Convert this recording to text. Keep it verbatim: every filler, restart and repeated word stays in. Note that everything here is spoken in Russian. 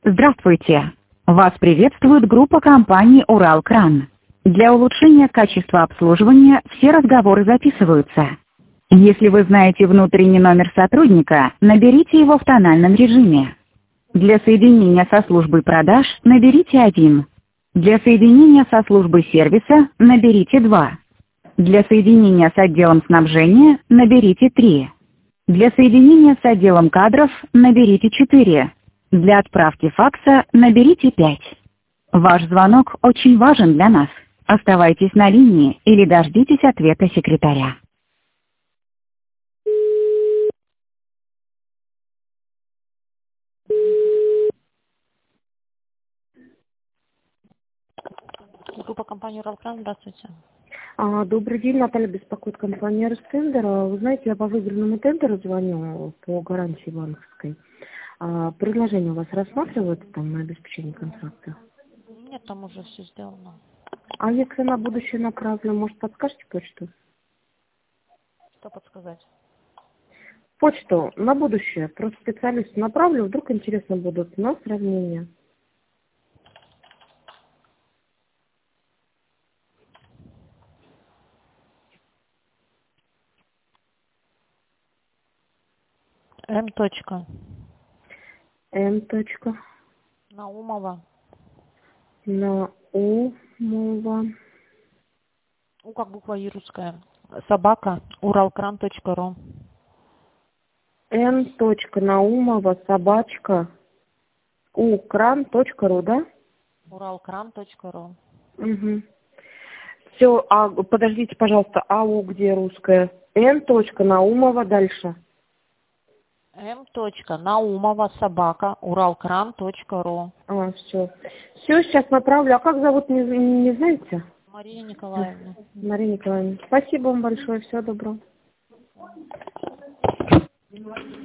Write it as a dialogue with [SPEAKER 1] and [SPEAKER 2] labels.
[SPEAKER 1] Здравствуйте! Вас приветствует группа компании «Уралкран». Для улучшения качества обслуживания все разговоры записываются. Если вы знаете внутренний номер сотрудника, наберите его в тональном режиме. Для соединения со службой продаж наберите один. Для соединения со службой сервиса наберите два. Для соединения с отделом снабжения наберите три. Для соединения с отделом кадров наберите четыре. Для отправки факса наберите пять. Ваш звонок очень важен для нас. Оставайтесь на линии или дождитесь ответа секретаря.
[SPEAKER 2] Группа компании «Уралкран», здравствуйте.
[SPEAKER 3] А, Добрый день, Наталья беспокоит компания «Ростендер». Вы знаете, я по выигранному тендеру звоню по гарантии банковской. А, предложение у вас рассматривается там на обеспечение контракта?
[SPEAKER 2] Нет, там уже все сделано.
[SPEAKER 3] А если на будущее направлю, может, подскажете почту?
[SPEAKER 2] Что подсказать?
[SPEAKER 3] Почту на будущее. Просто специалисту направлю, вдруг интересно будут на сравнение.
[SPEAKER 2] М. Точка.
[SPEAKER 3] М. Точка.
[SPEAKER 2] Наумова.
[SPEAKER 3] Наумова.
[SPEAKER 2] У как буква И русская. Собака. Уралкран.ру.
[SPEAKER 3] Н. Точка. Наумова. Собачка. Укран.ру, да?
[SPEAKER 2] Уралкран.ру.
[SPEAKER 3] Угу. Все, а подождите, пожалуйста, АУ где русская? Н. Точка. Наумова дальше.
[SPEAKER 2] М. Точка. Наумова. Собака. Уралкран.ру.
[SPEAKER 3] А, все. Все, сейчас направлю. А как зовут, не, не знаете?
[SPEAKER 2] Мария Николаевна.
[SPEAKER 3] Мария Николаевна. Спасибо вам большое. Всего доброго.